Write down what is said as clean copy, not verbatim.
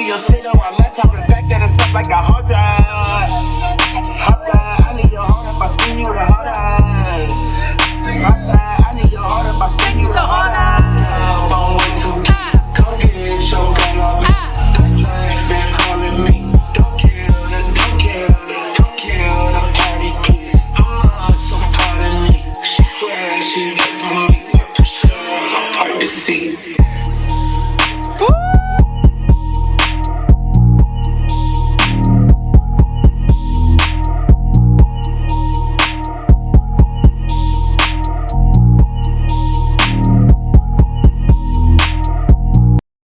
your shit on my laptop and back that it's up like a hard drive. I need your heart if I see you with a hard eye.